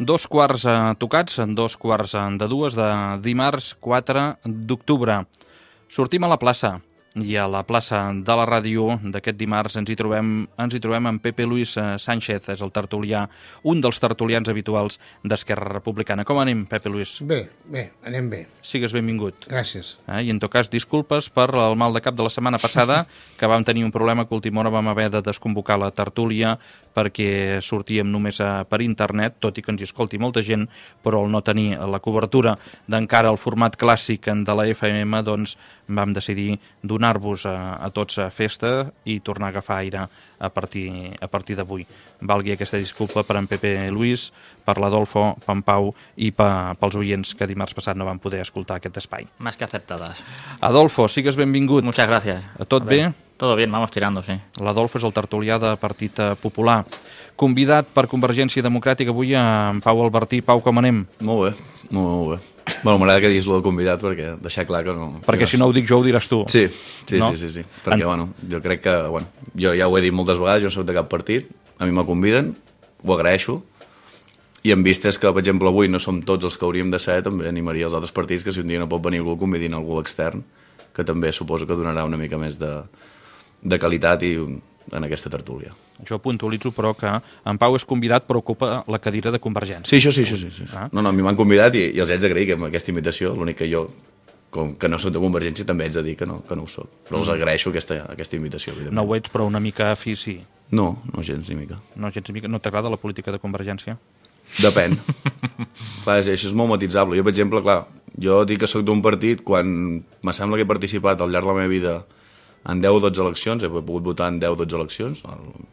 Dos quarts tocats, dos quarts de dues de dimarts 4 d'octubre. Sortim a la plaça. I a la plaça de la ràdio d'aquest dimarts ens hi trobem amb Pepe Luis Sánchez, és el tertulià, un dels tertulians habituals d'Esquerra Republicana. Com anem, Pepe Luis? Bé, anem bé. Sigues benvingut. Gràcies. I en tot cas, disculpes per el mal de cap de la setmana passada, que vam tenir un problema que a última hora vam haver de desconvocar la tertúlia perquè sortíem només per internet, tot i que ens hi escolti molta gent, però al no tenir la cobertura d'encara el format clàssic de la FM, doncs vam decidir donar-vos a tots festa i tornar a agafar aire a partir d'avui. Valgui aquesta disculpa per en Pepe Luis, per l'Adolfo, per en Pau i pels oients que dimarts passat no van poder escoltar aquest espai. Más que aceptadas. Adolfo, sigues benvingut. Muchas gracias. Tot bé? Todo bien, vamos tirando, sí. L'Adolfo és el tertulià de Partit Popular. Convidat per Convergència Democràtica avui en Pau Albertí. Pau, com anem? Molt bé, molt bé. Bueno, m'agrada que diguis lo del convidat perquè deixar clar que no... Perquè si no ho dic jo ho diràs tu. Sí, no? sí. Perquè, bueno, jo crec que... Bueno, jo ja ho he dit moltes vegades, jo no soc de cap partit, a mi me conviden, ho agraeixo, i en vistes que, per exemple, avui no som tots els que hauríem de ser, també animaria els altres partits que si un dia no pot venir algú, convidin algú extern, que també suposo que donarà una mica més de qualitat i en aquesta tertúlia. Jo puntualitzo, però, que en Pau és convidat però ocupa la cadira de Convergència. Sí, això sí. Ah. No, a mi m'han convidat i els haig d'agrair que amb aquesta invitació, l'únic que jo, com que no soc de Convergència, també haig de dir que no ho soc. Però els agraeixo aquesta invitació, evidentment. No ho ets, però una mica fi, sí. No gens ni mica. No mica. No t'agrada la política de Convergència? Depèn. Clar, això és molt matitzable. Jo, per exemple, clar, jo dic que soc d'un partit quan me sembla que he participat al llarg de la meva vida en 10 o 12 eleccions, he pogut votar en 10 o 12 eleccions.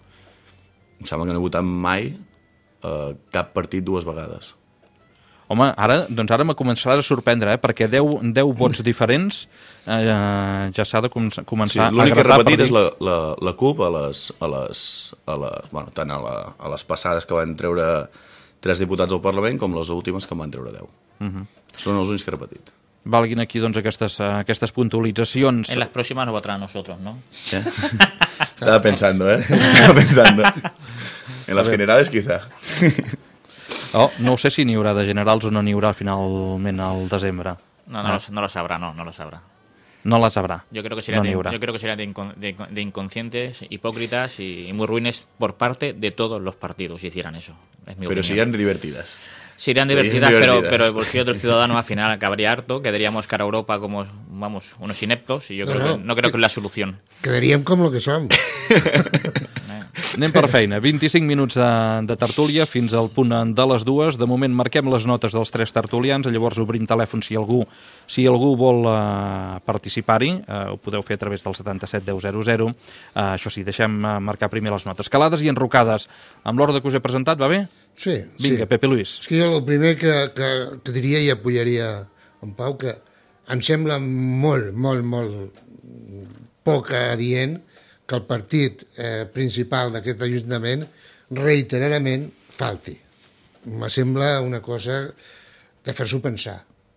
Em sembla que no he votat mai cap partit 2 vegades. Home, ara me començaràs a sorprendre, perquè 10 vots diferents ja s'ha de començar a l'únic que he repetit és dir... la CUP bueno, tant a les passades que van treure 3 diputats al Parlament com les últimes que en van treure 10. Són els únics que he repetit. Valguin aquí doncs, aquestes puntualitzacions. En las próximas nos votarán a nosotros, ¿no? Estaba pensando, Estaba pensando. En las generales, quizá. No sé si n'hi haurà de generals o no n'hi haurà finalment al desembre. No lo sabrá, no lo sabrá. No las habrá. Yo creo que serían de inconscientes, hipócritas y muy ruines por parte de todos los partidos si hicieran eso. Es mi Pero opinión. serían divertidas. Serían divertidas, pero el bolsillo del ciudadano al final acabaría harto, quedaríamos cara a Europa como, vamos, unos ineptos, y yo no creo que es la solución. Quedaríem com lo que som. Anem per feina. 25 minuts de tertúlia fins al punt de les 2. De moment marquem les notes dels 3 tertulians, llavors obrim telèfon si algú vol participar-hi. Ho podeu fer a través del 77 10 00. Això sí, deixem marcar primer les notes. Calades i enrocades. Amb l'ordre que us he presentat, va bé? Sí. Vinga, Pepe Luis. És que jo el primer que diria i apoyaria en Pau, que em sembla molt poc adient que el partit principal d'aquest Ajuntament reiteradament falti. Me sembla una cosa de fer-s'ho pensar.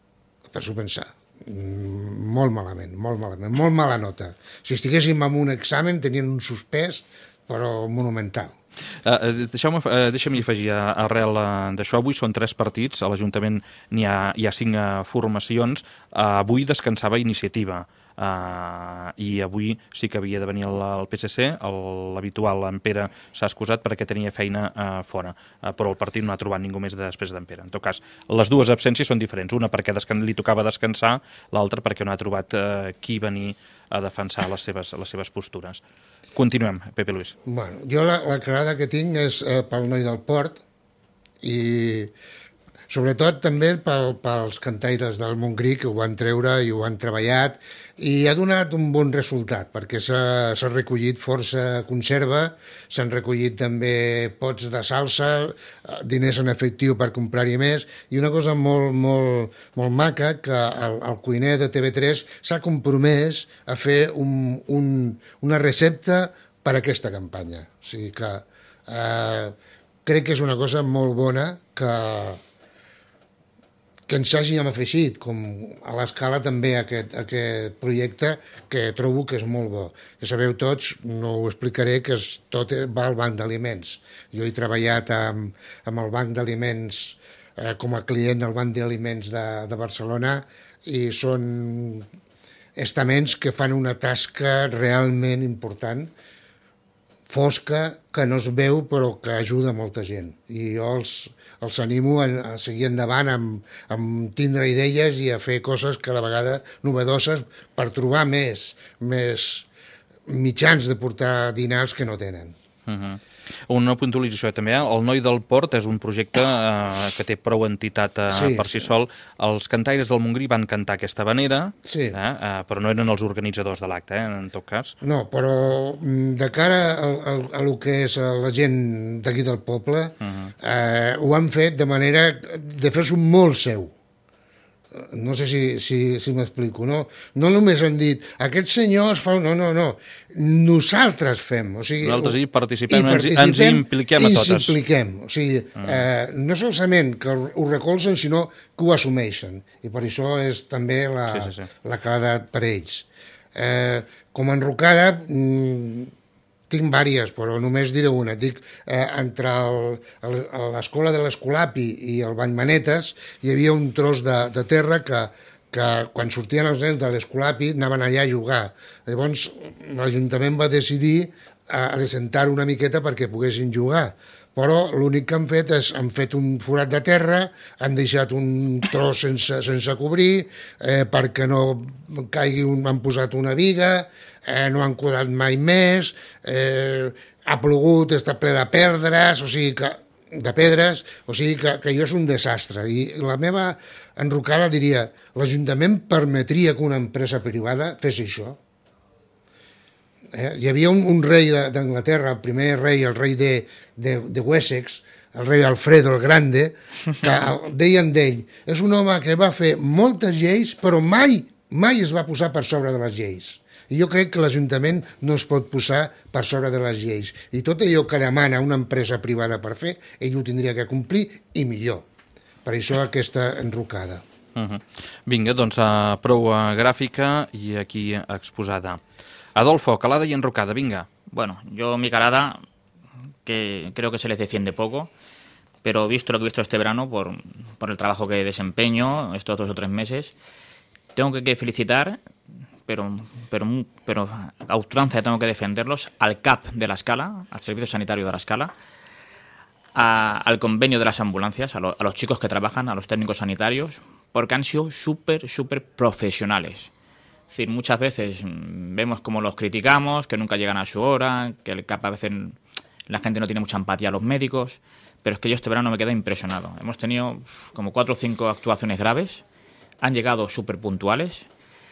Molt malament, molt mala nota. Si estiguéssim en un examen tenien un suspès, però monumental. Deixa'm afegir arrel d'això. Avui són 3 partits, a l'Ajuntament hi ha 5 formacions. Avui descansava Iniciativa i avui sí que havia de venir el PSC, l'habitual en Pere s'ha excusat perquè tenia feina fora, però el partit no ha trobat ningú més després d'en Pere. En tot cas, les 2 absències són diferents, una perquè li tocava descansar, l'altra perquè no ha trobat qui venir a defensar les seves postures. Continuem, Pepe Luis. Bueno, jo la clarada que tinc és pel noi del Port i sobretot també pels cantaires del Montgrí, que ho van treure i ho han treballat, i ha donat un bon resultat, perquè s'ha recollit força conserva, s'han recollit també pots de salsa, diners en efectiu per comprar-hi més, i una cosa molt maca, que el cuiner de TV3 s'ha compromès a fer una recepta per a aquesta campanya. O sigui que crec que és una cosa molt bona que que ens hàgim afegit, com a l'Escala també aquest projecte, que trobo que és molt bo. Ja sabeu tots, no ho explicaré, que tot va al banc d'aliments. Jo he treballat amb el banc d'aliments com a client del banc d'aliments de Barcelona i són estaments que fan una tasca realment important, fosca, que no es veu però que ajuda molta gent. I jo els animo a seguir endavant amb tindre idees i a fer coses cada vegada novedoses per trobar més mitjans de portar dinars que no tenen. Una puntualització també, el Noi del Port és un projecte que té prou entitat per si sol. Els cantaires del Montgrí van cantar aquesta havanera, però no eren els organitzadors de l'acte, en tot cas. No, però de cara a lo que és la gent d'aquí del poble, ho han fet de manera de fer-s'ho molt seu. No sé si m'explico, no? No només han dit, aquests senyors fan... No. Nosaltres fem. O sigui, nosaltres hi participem, ens hi impliquem a totes. Ens impliquem. O sigui, no solament que ho recolzen, sinó que ho assumeixen. I per això és també la claredat per ells. Com a enrocada... tinc diverses, però només diré una. Dic, entre l'escola de l'Escolapi i el Vallmanetes hi havia un tros de terra que quan sortien els nens de l'Escolapi anaven allà a jugar. Llavors l'Ajuntament va decidir adecentar una miqueta perquè poguessin jugar. Però l'únic que han fet és han fet un forat de terra, han deixat un tros sense cobrir, perquè no caigui han posat una viga, no han codat mai més, ha plogut, està ple de pedres, o sigui que allò és un desastre. I la meva enrocada diria, l'Ajuntament permetria que una empresa privada fes això? Hi havia un rei d'Anglaterra, el primer rei, el rei de Wessex, el rei Alfredo el Grande, que deien d'ell, és un home que va fer moltes lleis, però mai es va posar per sobre de les lleis. I jo crec que l'Ajuntament no es pot posar per sobre de les lleis. I tot allò que demana una empresa privada per fer, ell ho tindria que complir i millor. Per això aquesta enrocada. Vinga, doncs prou gràfica i aquí exposada. Adolfo, calada y enrocada, venga. Bueno, yo mi calada, que creo que se les defiende poco, pero visto lo que he visto este verano, por el trabajo que desempeño estos 2 o 3 meses, tengo que felicitar, pero a ultranza tengo que defenderlos, al CAP de la Escala, al Servicio Sanitario de la Escala, al convenio de las ambulancias, a los chicos que trabajan, a los técnicos sanitarios, porque han sido súper profesionales. Es decir, muchas veces vemos cómo los criticamos, que nunca llegan a su hora, que el CAP a veces la gente no tiene mucha empatía a los médicos, pero es que yo este verano me quedé impresionado. Hemos tenido como 4 o 5 actuaciones graves, han llegado súper puntuales.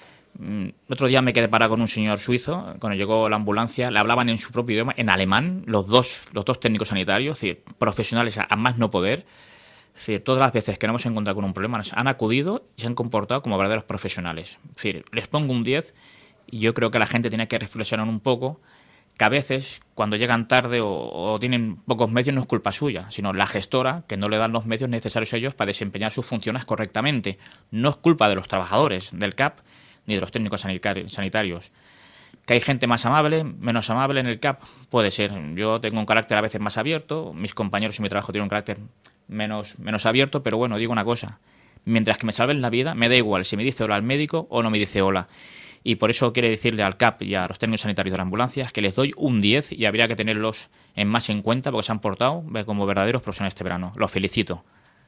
El otro día me quedé parado con un señor suizo, cuando llegó la ambulancia, le hablaban en su propio idioma, en alemán, los dos técnicos sanitarios, es decir, profesionales a más no poder. Es decir, todas las veces que nos hemos encontrado con un problema han acudido y se han comportado como verdaderos profesionales. Es decir, les pongo un 10 y yo creo que la gente tiene que reflexionar un poco que a veces cuando llegan tarde o tienen pocos medios no es culpa suya, sino la gestora que no le dan los medios necesarios a ellos para desempeñar sus funciones correctamente. No es culpa de los trabajadores del CAP ni de los técnicos sanitarios. ¿Que hay gente más amable, menos amable en el CAP? Puede ser. Yo tengo un carácter a veces más abierto, mis compañeros y mi trabajo tienen un carácter menos abierto, pero bueno, digo una cosa. Mientras que me salven la vida, me da igual si me dice hola al médico o no me dice hola. Y por eso quiero decirle al CAP y a los técnicos sanitarios de la ambulancia que les doy un 10 y habría que tenerlos más en cuenta porque se han portado como verdaderos profesionales este verano. Los felicito.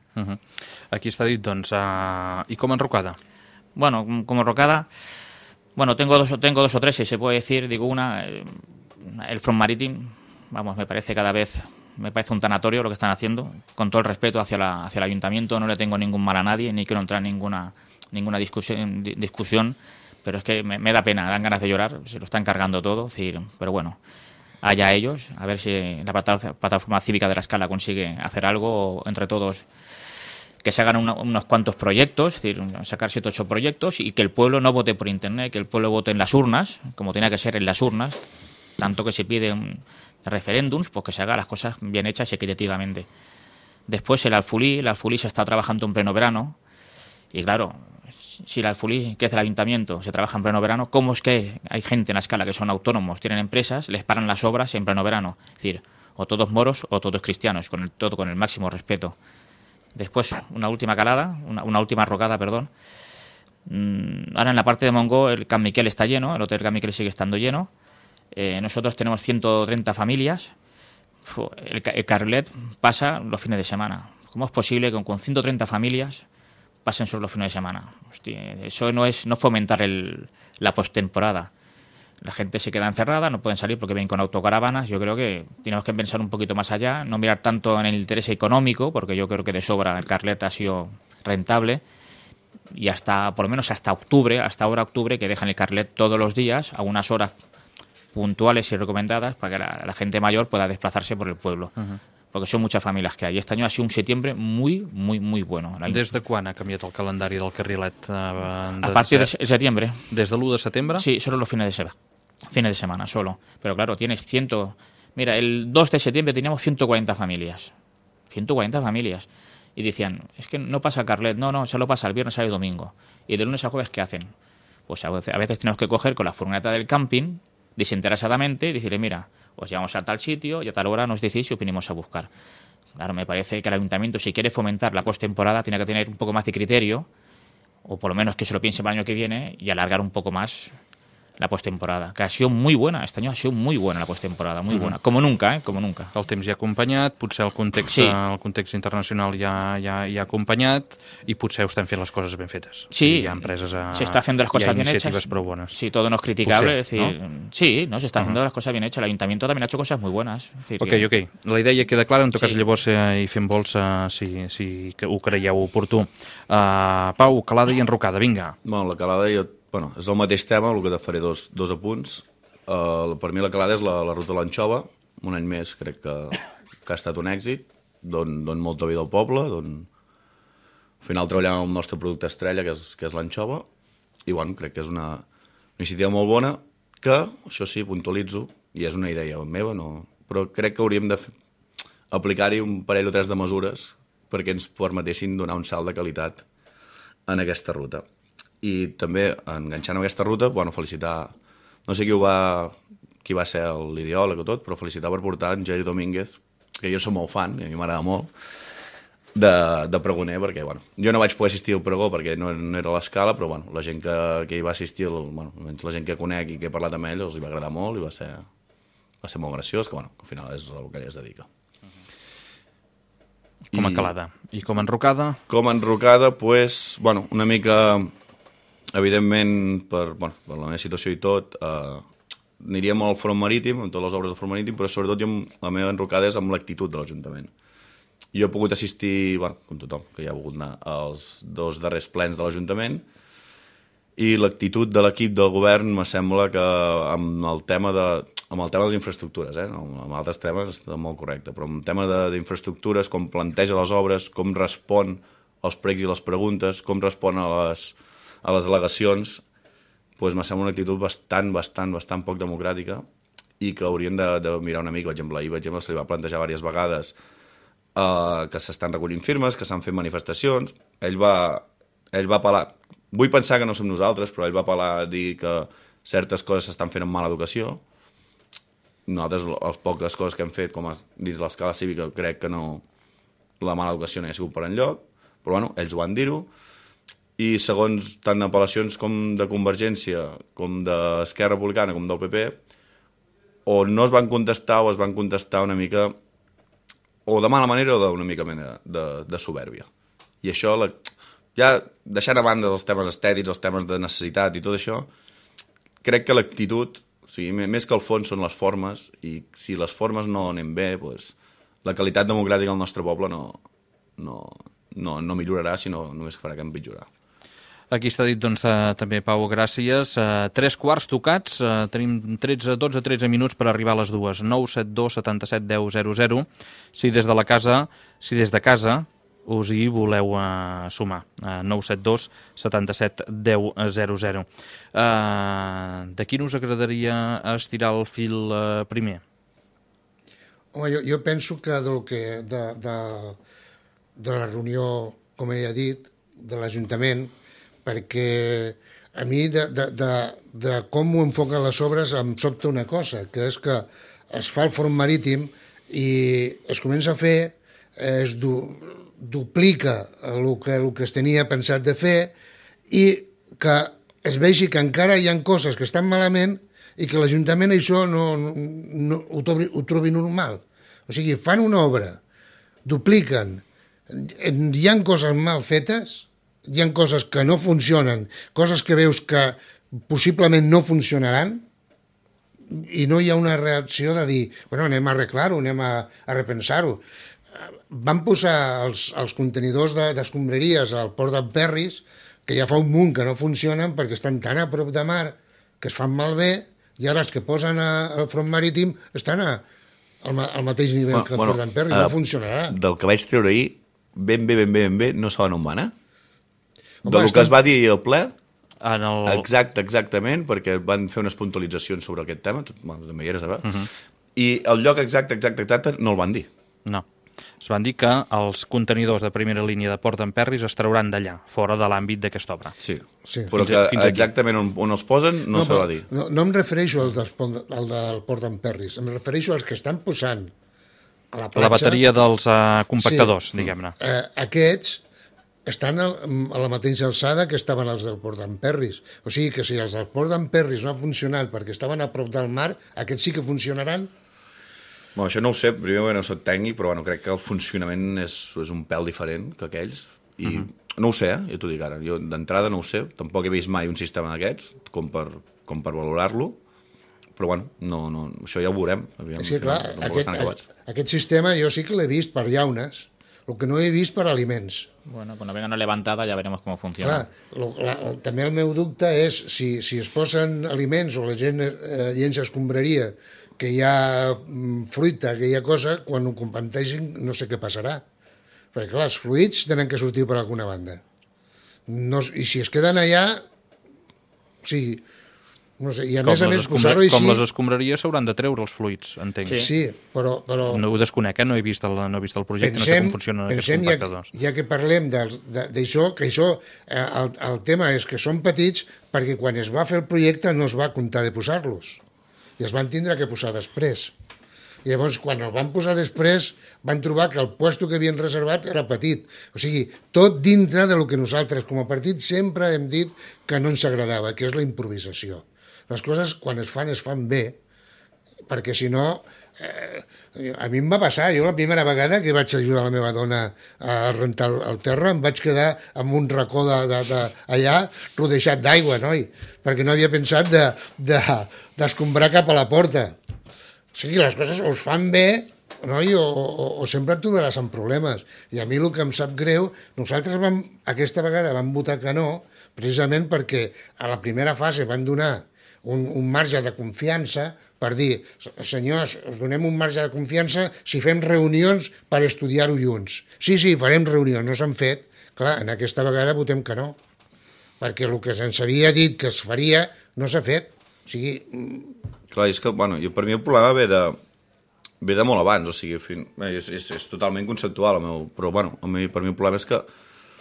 Aquí està dit, doncs, i com enrocada? Bueno, como enrocada, bueno, tengo dos o tres, si se puede decir. Digo una, el Front Marítim, vamos, me parece un tanatorio lo que están haciendo, con todo el respeto hacia el ayuntamiento, no le tengo ningún mal a nadie, ni quiero entrar en ninguna discusión, pero es que me da pena, dan ganas de llorar, se lo están cargando todo, es decir, pero bueno, allá ellos, a ver si la plataforma cívica de la Escala consigue hacer algo, o entre todos que se hagan unos cuantos proyectos, es decir, sacar 7 o 8 proyectos y que el pueblo no vote por internet, que el pueblo vote en las urnas, como tiene que ser en las urnas, tanto que se piden referéndums, pues que se hagan las cosas bien hechas y equitativamente. Después el Alfulí se está trabajando en pleno verano. Y claro, si el alfolí que hace el ayuntamiento se trabaja en pleno verano, ¿cómo es que hay gente en la escala que son autónomos, tienen empresas, les paran las obras en pleno verano? Es decir, o todos moros o todos cristianos, todo con el máximo respeto. Después, una última última rocada, perdón. Ahora en la parte de Montgó el Can Miquel está lleno, el Hotel Can Miquel sigue estando lleno. Nosotros tenemos 130 familias. El Carrilet pasa los fines de semana. ¿Cómo es posible que con 130 familias pasen solo los fines de semana? Hostia, eso no es fomentar la postemporada. La gente se queda encerrada, no pueden salir porque vienen con autocaravanas. Yo creo que tenemos que pensar un poquito más allá, no mirar tanto en el interés económico, porque yo creo que de sobra el Carrilet ha sido rentable. Y por lo menos hasta ahora octubre, que dejan el Carrilet todos los días a unas horas puntuales y recomendadas para que la gente mayor pueda desplazarse por el pueblo. Porque son muchas familias que hay. Este año ha sido un septiembre muy, muy, muy bueno. Des de quan ha canviat el calendari del Carrilet? A partir de septiembre. Des de l'1 de setembre? Sí, solo los fines de semana, solo. Pero claro, tienes Mira, el 2 de septiembre teníamos 140 familias. 140 familias. Y decían, es que no pasa Carrilet. No, solo pasa el viernes, sábado y domingo. Y de lunes a jueves, ¿qué hacen? Pues a veces tenemos que coger con la furgoneta del camping, desinteresadamente, y decirle, mira, os llevamos a tal sitio y a tal hora nos decís si os vinimos a buscar. Claro, me parece que el ayuntamiento, si quiere fomentar la postemporada, tiene que tener un poco más de criterio, o por lo menos que se lo piense para el año que viene, y alargar un poco más la postemporada, que ha sido muy buena. Este año ha sido muy buena la postemporada, muy buena. Como nunca, como nunca. El temps ja ha acompanyat, potser el context internacional ja ha acompanyat, i potser estem fent les coses ben fetes. Sí, hi ha empreses se está haciendo las cosas bien hechas. Prou bones. Sí, todo no es criticable. Potser, es decir, ¿no? Sí, no, se está haciendo las cosas bien hechas. El ayuntamiento también ha hecho cosas muy buenas. Es decir, Ok. La idea queda clara, en tot cas llavors hi fem vols si ho creieu oportú. Pau, calada i enrocada, vinga. Bueno, la calada és el mateix tema, el que te faré dos apunts. Per mi la calada és la ruta de l'anxova, un any més crec que ha estat un èxit, don molta vida al poble, al final treballem amb el nostre producte estrella, que és l'anxova, i bueno, crec que és una iniciativa molt bona, que, això sí, puntualitzo, i és una idea meva, no, però crec que hauríem d'aplicar-hi un parell o tres de mesures perquè ens permetessin donar un salt de qualitat en aquesta ruta. I també, enganxant amb aquesta ruta, bueno, felicitar, no sé qui va ser l'ideòleg o tot, però felicitar per portar en Geri Domínguez, que jo soc molt fan, i a mi m'agrada molt, de pregoner, perquè, bueno, jo no vaig poder assistir al pregó perquè no era a l'escala, però, bueno, la gent que hi va assistir, almenys la gent que conec i que he parlat amb ell, els hi va agradar molt i va ser molt graciós, que, bueno, al final és el que ell es dedica. Com a calada. I com a enrocada? Com a enrocada, doncs, bueno, una mica... Evidentment, per la meva situació i tot, aniríem al front marítim, amb totes les obres del front marítim, però sobretot la meva enrocada és amb l'actitud de l'Ajuntament. Jo he pogut assistir, com tothom, que ja ha volgut anar, als 2 darrers plens de l'Ajuntament, i l'actitud de l'equip del govern me sembla que amb el tema de les infraestructures, amb altres temes està molt correcte, però amb el tema d'infraestructures, com planteja les obres, com respon als pregs i les preguntes, com respon a les al·legacions, doncs me sembla una actitud bastant poc democràtica i que hauríem de mirar una mica. Per exemple, se li va plantejar diverses vegades que s'estan recollint firmes, que s'han fet manifestacions. Ell va apel·lar, vull pensar que no som nosaltres, però ell va apel·lar a dir que certes coses s'estan fent amb mala educació. Nosaltres, les poques coses que hem fet com dins l'escala cívica, crec que no, la mala educació no hi ha sigut per enlloc, però bueno, ells ho van dir-ho. I segons tant d'apel·lacions com de Convergència, com d'Esquerra Republicana, com del PP, o no es van contestar o es van contestar una mica, o de mala manera o d'una mica de soberbia. I això, ja deixant a banda els temes estètics, els temes de necessitat i tot això, crec que l'actitud, o sigui, més que el fons són les formes, i si les formes no anem bé, doncs, la qualitat democràtica del nostre poble no millorarà, sinó només farà que empitjorar. Aquí està dit, doncs, també, Pau, gràcies. 3 tocats, tenim 12-13 minuts per arribar a les 2. 972 77 10 00. Si des de casa us hi voleu sumar. 972 77 10 00. De quin us agradaria estirar el fil primer? Home, jo penso que de la reunió, com ell ha dit, de l'Ajuntament, perquè a mi de com ho enfoquen les obres em sobta una cosa, que és que es fa el front marítim i es comença a fer, es duplica el que es tenia pensat de fer i que es vegi que encara hi ha coses que estan malament i que l'Ajuntament això no ho trobi normal. O sigui, fan una obra, dupliquen, hi ha coses mal fetes, hi ha coses que no funcionen, coses que veus que possiblement no funcionaran, i no hi ha una reacció de dir, bueno, anem a arreglar-ho, anem a repensar-ho. Van posar els contenidors d'escombraries al port d'Emperris, que ja fa un munt que no funcionen perquè estan tan a prop de mar que es fan malbé, i ara els que posen al front marítim estan al mateix nivell que el port d'Emperris, no funcionarà. Del que vaig treure ahir, ben bé, no saben on van, Del que es va dir al ple, exactament, perquè van fer unes puntualitzacions sobre aquest tema, també hi eres, i el lloc exacte no el van dir. No. Es van dir que els contenidors de primera línia de Port d'Emperris es trauran d'allà, fora de l'àmbit d'aquesta obra. Sí, però que exactament on els posen no se va dir. No em refereixo al del Port d'Emperris, em refereixo als que estan posant a la platja. La bateria dels compactadors, diguem-ne. Aquests estan a la mateixa alçada que estaven els del Port d'Emperris. O sigui que si els del Port d'Emperris no han funcionat perquè estaven a prop del mar, aquests sí que funcionaran? Bueno, això no ho sé, primer no soc tècnic, però crec que el funcionament és un pèl diferent que aquells, i no ho sé, ja t'ho dic ara, jo d'entrada no ho sé, tampoc he vist mai un sistema d'aquests com per valorar-lo, però no, això ja ho veurem. Sí, clar, aquest sistema jo sí que l'he vist per llaunes, el que no he vist per aliments. Bueno, cuando venga una levantada ya veremos cómo funciona. Clar, també el meu dubte és si es posen aliments o la gent llença escombraria, que hi ha fruita, que hi ha cosa, quan ho comparteixin no sé què passarà. Perquè clar, els fluids tenen que sortir per alguna banda. I si es queden allà, o sigui, no sé, i a més posar-ho així... Com les escombraries s'hauran de treure els fluids, entenc. Sí, però... No ho desconec, no he vist el projecte, no sé com funcionen aquests compactadors. Ja que parlem d'això, que això, el tema és que són petits perquè quan es va fer el projecte no es va comptar de posar-los. I es van tindre que posar després. I llavors, quan el van posar després, van trobar que el puesto que havien reservat era petit. O sigui, tot dintre del que nosaltres, com a partit, sempre hem dit que no ens agradava, que és la improvisació. Les coses, quan es fan bé, perquè si no... a mi em va passar, jo la primera vegada que vaig ajudar la meva dona a rentar el terra em vaig quedar amb un racó allà rodejat d'aigua, noi, perquè no havia pensat d'escombrar cap a la porta. O sigui, les coses o es fan bé, noi, o sempre et trobaràs amb problemes. I a mi el que em sap greu, nosaltres aquesta vegada vam votar que no, precisament perquè a la primera fase van donar un marge de confiança per dir, senyors, us donem un marge de confiança si fem reunions per estudiar-ho junts. Sí, farem reunions, no s'han fet. Clar, en aquesta vegada votem que no, perquè el que se'ns havia dit que es faria no s'ha fet. O sigui... Clar, és que, per mi el problema ve de molt abans, o sigui, és totalment conceptual, però, per mi el problema és que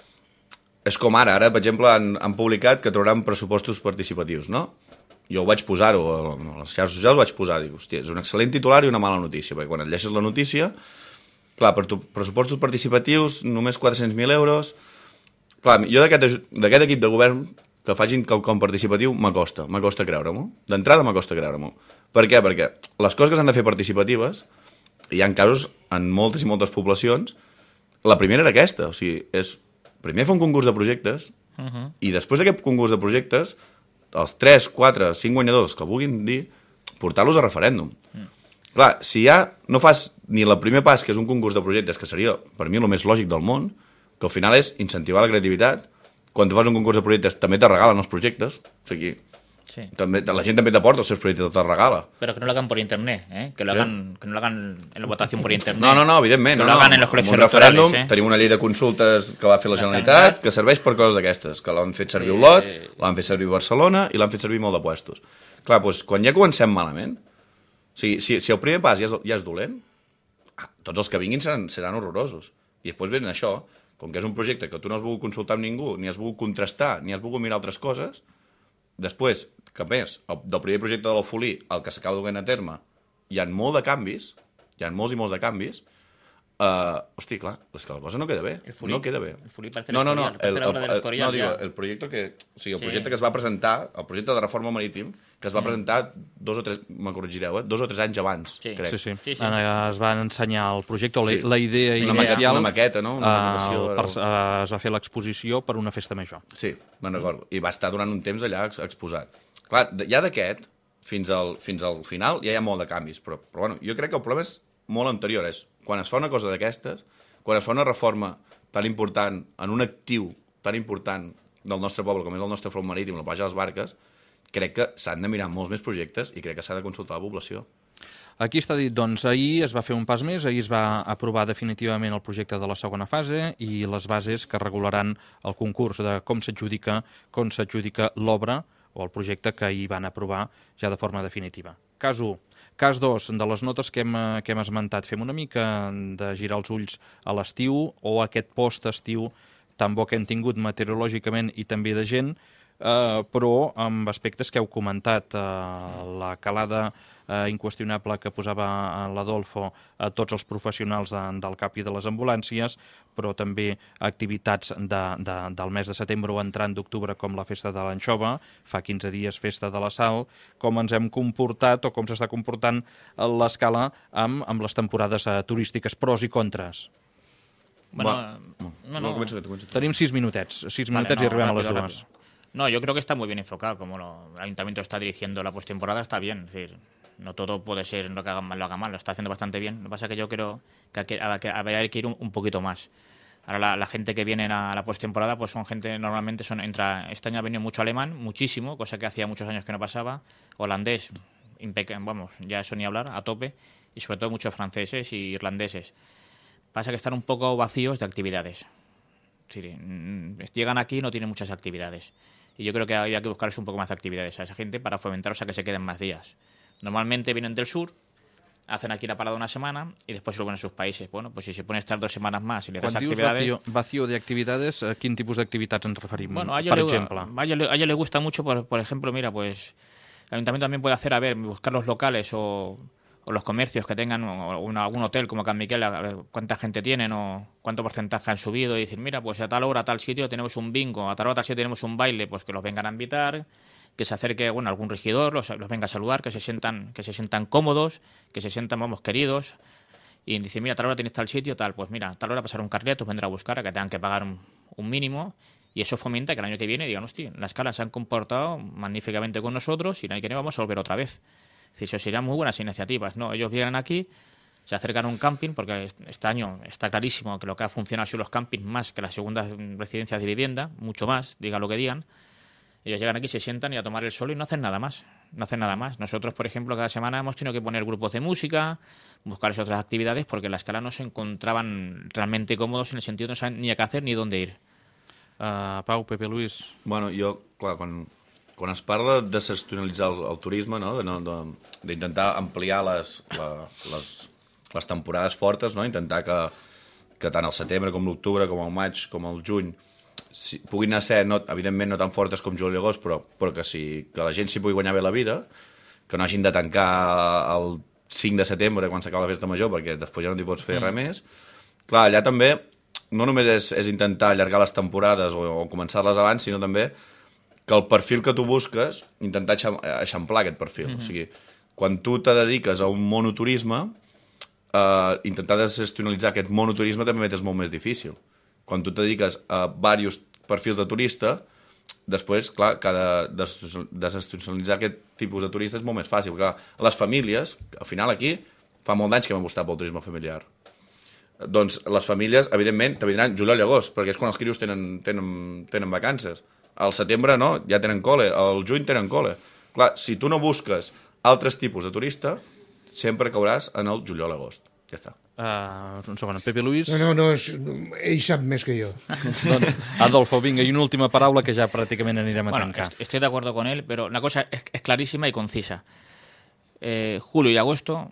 és com ara, per exemple, han publicat que trauran pressupostos participatius, no? Jo ho vaig posar-ho, a les xarxes socials vaig posar, dic, hòstia, és un excel·lent titular i una mala notícia, perquè quan et llegeixes la notícia, clar, per pressupostos participatius, només 400.000 euros... Clar, jo d'aquest equip de govern que facin quelcom participatiu m'acosta creure-m'ho. D'entrada m'acosta creure-m'ho. Per què? Perquè les coses que s'han de fer participatives, hi ha casos en moltes i moltes poblacions, la primera era aquesta, o sigui, és primer fer un concurs de projectes i després d'aquest concurs de projectes els 3, 4, 5 guanyadors que vulguin dir, portar-los a referèndum. Clar, si ja no fas ni el primer pas, que és un concurs de projectes, que seria, per mi, el més lògic del món, que al final és incentivar la creativitat, quan tu fas un concurs de projectes també te regalen els projectes, o sigui, sí. La gent també t'aporta els seus projectes, te regala. Pero que no lo hagan por internet, que no lo hagan en la votación por internet. No, evidentment. Que no lo hagan en los colegios electorals. Tenim una llei de consultes que va fer la Generalitat, que serveix per coses d'aquestes, que l'han fet servir Olot, l'han fet servir Barcelona i l'han fet servir molt de puestos. Clar, doncs, quan ja comencem malament, o sigui, si el primer pas ja és dolent, tots els que vinguin seran horrorosos. I després ven això. com que és un projecte que tu no has volgut consultar amb ningú, ni has volgut contrastar, ni has volgut mirar altres coses, després, que més, del primer projecte de l'Alfolí, el que s'acaba duent a terme, hi ha molt de canvis, hi ha molts i molts de canvis, hosti, clar, és que la cosa no queda bé. No queda bé. El Folí parece no, el projecte que es va presentar, el projecte de reforma marítim, que es va presentar 2 o 3, me corregireu, 2 o 3 anys abans, crec. Sí. Es va ensenyar el projecte, la idea inicial. Una maqueta, no? Es va fer l'exposició per una festa major. Sí, me'n recordo. I va estar durant un temps allà exposat. Clar, ja d'aquest, fins al final, ja hi ha molt de canvis, però bueno, jo crec que el problema és molt anterior, és quan es fa una cosa d'aquestes, quan es fa una reforma tan important en un actiu tan important del nostre poble com és el nostre front marítim, la platja de les Barques, crec que s'han de mirar molts més projectes i crec que s'ha de consultar la població. Aquí està dit, doncs, ahir es va fer un pas més, ahir es va aprovar definitivament el projecte de la segona fase i les bases que regularan el concurs de com s'adjudica l'obra o el projecte que ahir van aprovar ja de forma definitiva. Cas 1. Cas 2, de les notes que hem esmentat, fem una mica de girar els ulls a l'estiu o a aquest post-estiu tan bo que hem tingut meteorològicament i també de gent, però amb aspectes que heu comentat, la calada inqüestionable que posava l'Adolfo a tots els professionals del CAP i de les ambulàncies, però també activitats del mes de setembre o entrant d'octubre com la festa de l'anxova, fa 15 dies festa de la sal, com ens hem comportat o com s'està comportant l'escala amb les temporades turístiques, pros i contres. Tenim 6 minutets, i arribem a les 2. No, yo creo que está muy bien enfocado, como el Ayuntamiento está dirigiendo la postemporada, está bien, es decir, no todo puede ser lo que haga mal, lo está haciendo bastante bien. Lo que pasa es que yo creo que habría que ir un poquito más. Ahora la gente que viene a la postemporada, pues son gente, normalmente este año ha venido mucho alemán, muchísimo, cosa que hacía muchos años que no pasaba, holandés, vamos, ya eso ni hablar, a tope, y sobre todo muchos franceses y irlandeses. Pasa que están un poco vacíos de actividades. Sí, llegan aquí y no tienen muchas actividades. Y yo creo que había que buscarles un poco más de actividades a esa gente para fomentarlos a que se queden más días. Normalmente vienen del sur, hacen aquí la parada una semana y después se lo ven a sus países. Bueno, pues si se pone a estar 2 semanas más y le das actividades... Quan dius vacío de actividades, a quin tipus d'activitats ens referim, bueno, per exemple? A ella le gusta mucho, por ejemplo, mira, pues el ayuntamiento también puede hacer, buscar los locales o los comercios que tengan algún hotel como Can Miquel, a ver cuánta gente tienen o cuánto porcentaje han subido y decir, mira, pues a tal hora, a tal sitio tenemos un bingo, a tal hora, a tal sitio tenemos un baile, pues que los vengan a invitar, que se acerque algún regidor, los venga a saludar, que se sientan cómodos, que se sientan, queridos, y dice, mira, a tal hora tienes tal sitio, tal, pues mira, a tal hora pasar un carnet, os vendrá a buscar, a que tengan que pagar un mínimo, y eso fomenta que el año que viene digan, hostia, las escalas se han comportado magníficamente con nosotros y el año que viene vamos a volver otra vez. Es decir, eso serían muy buenas iniciativas, ¿no? Ellos vienen aquí, se acercan a un camping, porque este año está clarísimo que lo que ha funcionado son los campings más que las segundas residencias de vivienda, mucho más, digan lo que digan. Ellos llegan aquí, se sientan y a tomar el sol y no hacen nada más. Nosotros, por ejemplo, cada semana hemos tenido que poner grupos de música, buscarles otras actividades, porque en la escala no se encontraban realmente cómodos en el sentido de no saben ni a qué hacer ni dónde ir. Pau, Pepe Luis... Bueno, jo, clar, quan es parla de desestacionalitzar el turisme, no? D'intentar ampliar les temporades fortes, no? Intentar que tant el setembre com l'octubre, com el maig, com el juny, puguin ser, evidentment, no tan fortes com juliol i agost, però que la gent s'hi pugui guanyar bé la vida, que no hagin de tancar el 5 de setembre quan s'acaba la festa major, perquè després ja no t'hi pots fer res més. Clar, allà també no només és intentar allargar les temporades o començar-les abans, sinó també que el perfil que tu busques, intentar eixamplar aquest perfil. O sigui, quan tu te dediques a un monoturisme, intentar desestacionalitzar aquest monoturisme també és molt més difícil. Quan tu te dediques a diversos perfils de turista, després, clar, desestacionalitzar aquest tipus de turista és molt més fàcil. Perquè les famílies, al final aquí, fa molt d'anys que hem apostat pel turisme familiar. Doncs les famílies, evidentment, te vindran juliol i agost, perquè és quan els crios tenen vacances. Al setembre no, ja tenen cole, al juny tenen cole. Clar, si tu no busques altres tipus de turista, sempre cauràs en el juliol i agost. Ja està. Un segon, Pepe Luis... No, ell sap més que jo. Doncs, Adolfo, vinga, y una última paraula que ya prácticamente anirem a tancar. Estoy de acuerdo con él, pero una cosa es clarísima y concisa. Julio y agosto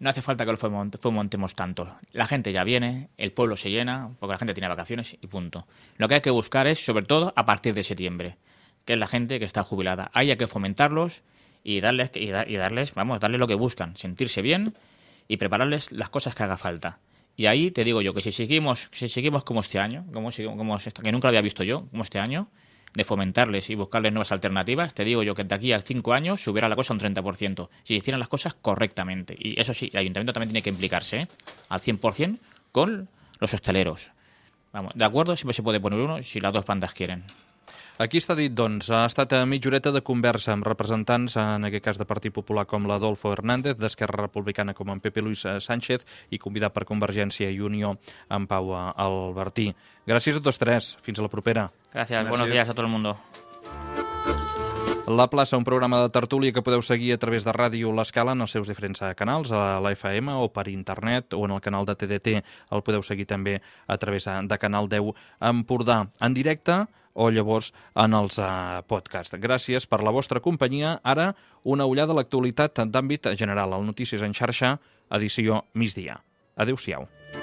no hace falta que lo fomentemos tanto. La gente ya viene, el pueblo se llena, porque la gente tiene vacaciones y punto. Lo que hay que buscar es, sobre todo, a partir de septiembre, que es la gente que está jubilada. Ahí hay que fomentarlos y darles lo que buscan, sentirse bien y prepararles las cosas que haga falta. Y ahí te digo yo que si seguimos como este año, que nunca lo había visto yo, como este año, de fomentarles y buscarles nuevas alternativas, te digo yo que de aquí a 5 años subiera la cosa un 30%, si hicieran las cosas correctamente. Y eso sí, el ayuntamiento también tiene que implicarse al 100% con los hosteleros. Vamos, de acuerdo, siempre se puede poner uno si las dos bandas quieren. Aquí està dit, doncs, ha estat a mitja horeta de conversa amb representants, en aquest cas de Partit Popular com l'Adolfo Hernández, d'Esquerra Republicana com en Pepe Luis Sánchez i convidat per Convergència i Unió en Pau Albertí. Gràcies a tots tres. Fins a la propera. Gràcies. Buenos días a todo el mundo. La plaça, un programa de tertúlia que podeu seguir a través de Ràdio L'Escala en els seus diferents canals, a la FM o per internet o en el canal de TDT. El podeu seguir també a través de Canal 10 Empordà, en directe o llavors en els podcasts. Gràcies per la vostra companyia. Ara, una ullada a l'actualitat d'àmbit general. El Notícies en xarxa, edició migdia. Adéu-siau.